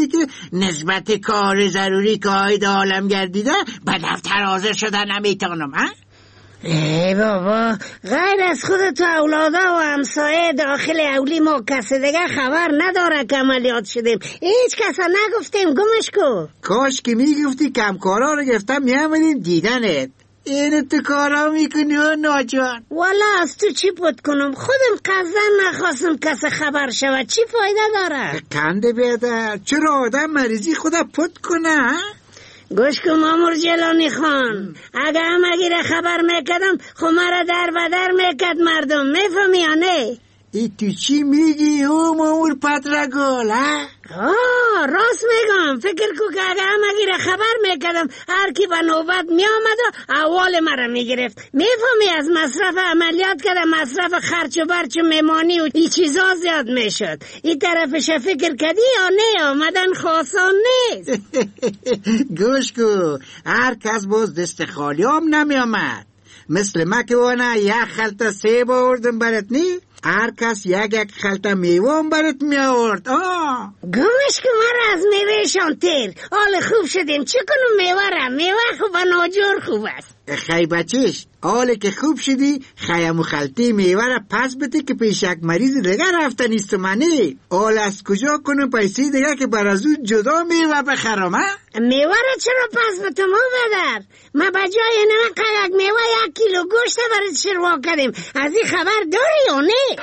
دیدی که نسبت کار ضروری که آید عالم گردیده به دفتر حاضر شدن نمیتونم ها؟ ای بابا، غیر از خودت و اولادا و همسایه داخل اولی ما کسی دیگه خبر نداره که عملیات شدیم. هیچ کسا نگفتیم. گمش کو. کاش که میگفتی کمکارا رو گفتم میامدین دیدنت. اینو تو کارا میکنی و ناجان. والا از تو چی پت کنم؟ خودم قصدن نخواستم کسی خبر شود. چی فایده داره؟ کنده بیادر، چرا آدم مریضی خدا پت کنه؟ گوش کن مامور جلانی خان، اگه همگی را خبر میکدم خب مرا در بدر میکد مردم. میفهمی یا نه؟ ای تو چی میگی او مامور پترگل ها؟ راست میگم. فکر کو که اگه همگی را خبر میکدم هر کی به نوبت میامد و اول مرا میگرفت. میفهمی از مصرف عملیات کردم، مصرف خرچ و برچ و میمانی و این چیزا زیاد میشد. این طرفش فکر کردی یا نه؟ آمدن خواستان نیست. گوش کو، هر کس باز دست خالی هم نمیامد. مثل ما که وانا یک خلطه سیب آوردم برات نی، هر کس یک خلطه میوه هم برات می آورد. گمش که مرا از میوهشان تیر. حال خوب شدیم. چی کنم میوه را؟ میوه خوب و ناجور خوب است. خی بچیش، حالی که خوب شدی خیم و خلطی میوه را پس بده که پیش یک مریض دیگه رفته نیست منی. حال از کجا کنم پیسی دیگه که بر از اون جدا میوه بخرم ها؟ میوه را چرا پس به تو بدر؟ ما بجای نمک یک میوه 1 کیلو گوشت برات شروع کردیم. از این خبر داری یا نه؟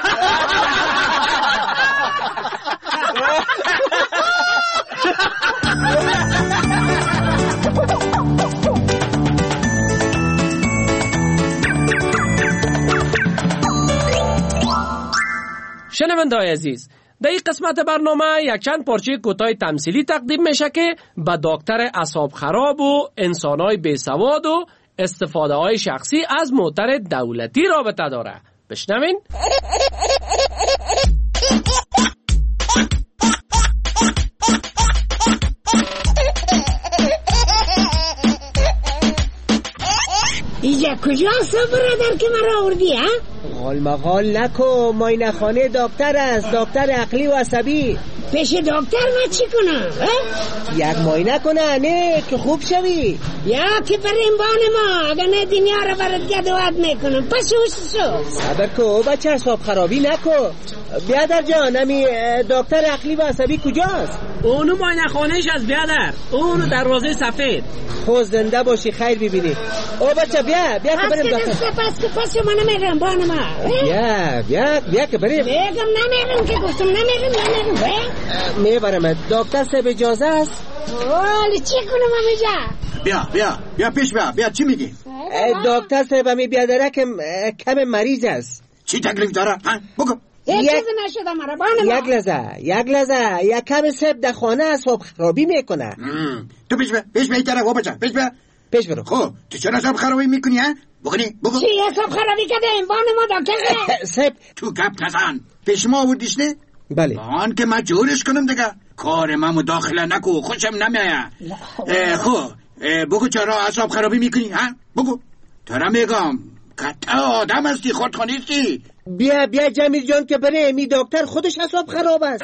شنونده‌های عزیز، در این قسمت برنامه یک چند پارچه کوتاه تمثیلی تقدیم میشه که به دکتر اعصاب خراب و انسان‌های بیسواد و استفاده‌های شخصی از موتر دولتی رابطه داره. بشنوین. اینجا کجاست برادر که مرا آوردی ها؟ غال مغال نکو، معاینه خانه دکتر است، دکتر عقلی و عصبی. پیش دکتر ما چی کنم؟ یک معاینه کنه نه که خوب شوی. یا که بریم بان ما، اگر نه دنیا را برات گدوات میکنم. پس شو صبر کو بچه، اعصاب خرابی نکو. بیادر جان، همی دکتر عقلی و عصبی کجاست؟ اونو معاینه خانهش از بیادر، اونو دروازه سفید. خود زنده باشی، خیر ببینی. او بچه بیا که بریم دکتر. پس من نمیرم بان ما. بیا که بریم. میگم نمیرم که گفتم نمیرم. میبرم. دکتر صاحب اجازه است؟ ولی چی کنم امیجا؟ بیا پیش بیا چی میگی؟ دکتر صاحب همی بیادره که کم مریض است. چی تکلیف داره؟ بگو. یک نشده مرا بانم. یک لحظه یک کم صاحب در خانه اعصاب خرابی میکنه. تو پیش بیا این طرف. بچه پیش برو. خب تو چرا اعصاب خرابی میکنی ها؟ بگو. چی اعصاب خرابی کرده این بان ما دکتر صاحب؟ تو گپ نزن. پیش ما آوردیش نه؟ بله. آن که مجبورش کنم دیگه. کار ما مداخله نکو، خوشم نمیاد. خب بگو چرا اعصاب خرابی میکنی ها؟ بگو. ترا میگم کتا آدم هستی، خودخانیستی. بیا جمیل جان که بره، می دکتر خودش اعصاب خراب است.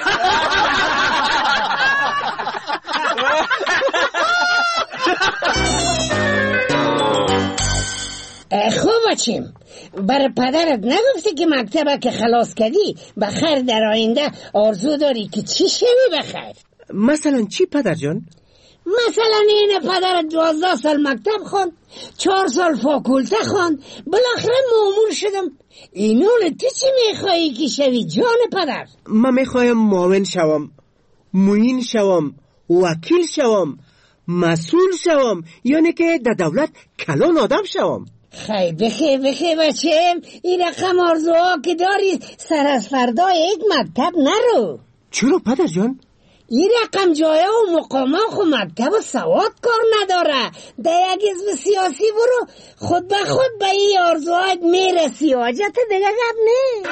خوب بچیم. برای پدرت نگفتی که مکتبه که خلاص کردی بخیر در آینده آرزو داری که چی شوی بخیر؟ مثلا چی پدر جان؟ مثلا این پدرت 12 سال مکتب خوند، 4 سال فاکولته خوند، بالاخره مامور شدم. اینول تو چی میخوایی که شوی جان پدر؟ من میخوایم معاون شوم، معین شوم، وکیل شوم، مسئول شوم، یعنی که در دولت کلان آدم شوم. خیلی بخیر بچم. این رقم آرزوها که داری سر از فردا یک مکتب نرو. چرا پدر جان؟ این رقم جایه و مقامه خو مکتب و سواد کار نداره. در یک حزب سیاسی برو، خود به خود به این آرزوهات میرسی. حاجت دیگه گپ نه.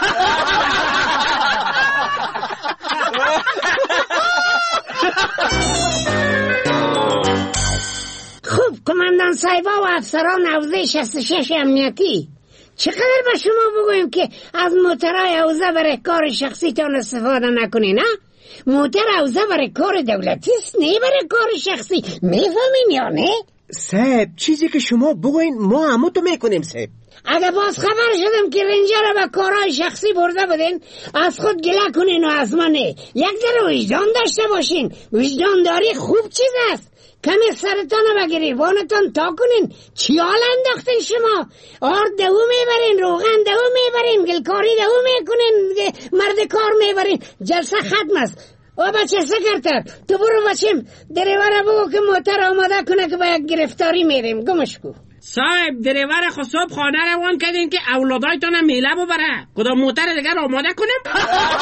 خوب کماندان صاحبا و افسران حوزه 66 امنیتی، چقدر به شما بگویم که از موترهای حوزه برای کار شخصیتان استفاده نکنین ها؟ موتر اوزه برای کار دولتی است، نه برای کار شخصی. میفهمین یا نه؟ صاحب چیزی که شما بگوین ما همو تو میکنیم صاحب. اگه باز خبر شدم که رنجر رو به کارهای شخصی برده بدین، از خود گله کنین و از من نه. یک ذره وجدان داشته باشین. وجدانداری خوب چیز است. کمی سرتان به گریبانتان تا کنین. چی حال انداختین شما؟ آرد دهو میبرین، روغن دهو میبرین، گلکاری دهو میکنین، مرد کار میبرین. جلسه ختم است. او بچه سکرتر، تو برو بچیم دریوره بگو که موتر آماده کنه که به یک گرفتاری میریم. گمش کو. صاحب دریور خصوب خانه روان کردین که اولادایتان میله ببره. کدام موتر دیگر آماده کنم؟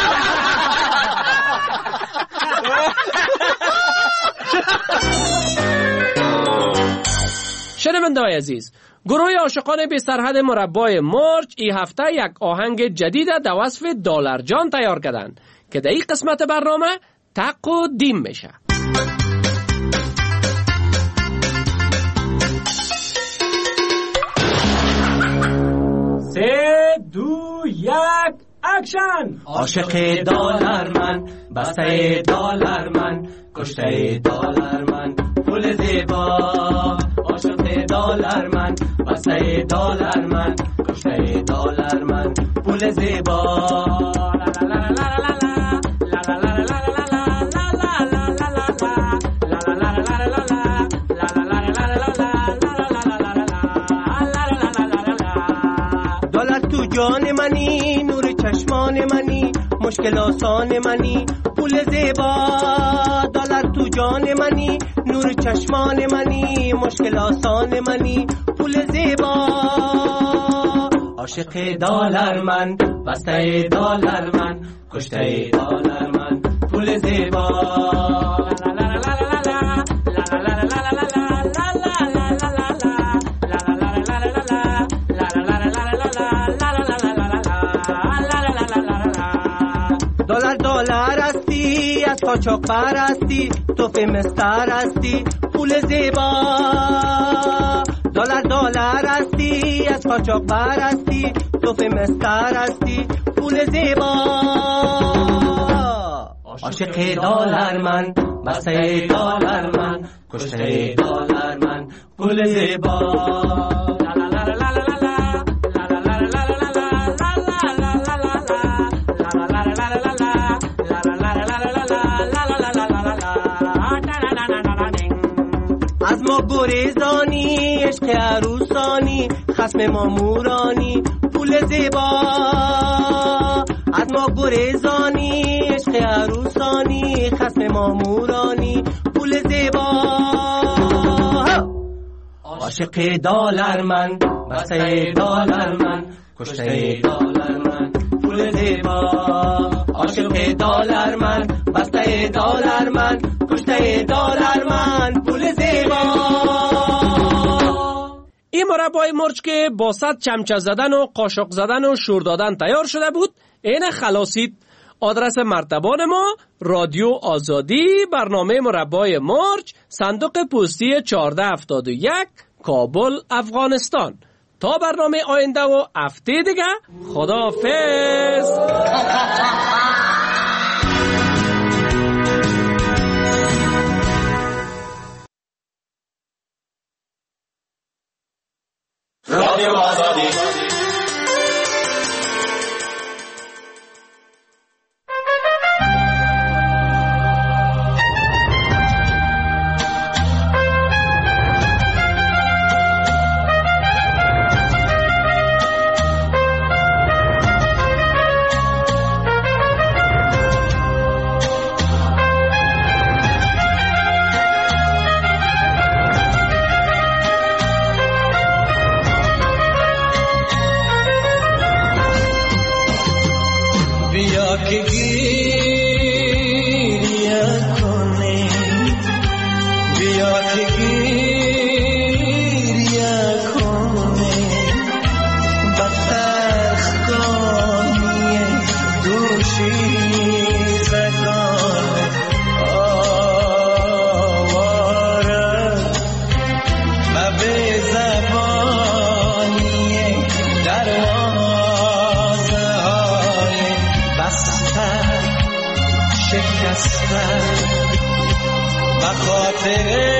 شنونده‌های عزیز، گروه عاشقان بی سرحد مربای مرج این هفته یک آهنگ جدید در وصف دلار جان تیار کردند که در این قسمت برنامه تقدیم میشه. 3 2 1 اکشن. عاشق دلار من، بسته دلار من، کشته دلار من، پول زیبا. عاشق دلار من، بسته دلار من، کشته دلار من، پول زیبا. جان منی، نور چشمان منی، مشکل آسان منی، پول زیبا. دلار تو جان منی، نور چشمان منی، مشکل آسان منی، پول زیبا. عاشق دلار من، بسته دلار من، کشته دلار من، پول زیبا. دلار هستی، از قاچاق بر هستی، توف مستر هستی، پول زیبا. دلار هستی، از قاچاق بر هستی، توف مستر هستی، پول زیبا. عاشق دلار من، بسته دلار من، کشته دلار من، پول زیبا. از ما گریزانی، عشق عروسانی، خصم مامورانی، پول زیبا. از ما گریزانی، عشق عروسانی، خصم مامورانی، پول زیبا. عاشق دلار من، بسته دلار من، کشته دلار من، پول زیبا. عاشق دلار من، بسته دلار من، کشته دلار من، پول زیبا. این مربای مرج که با 100 چمچه زدن و قاشق زدن و شور دادن تیار شده بود، این خلاصید. آدرس مرتبان ما رادیو آزادی، برنامه مربای مرج، صندوق پستی 1471، کابل، افغانستان. تا برنامه آینده و هفته دیگه، خداحافظ. رادیو آزادی. خیر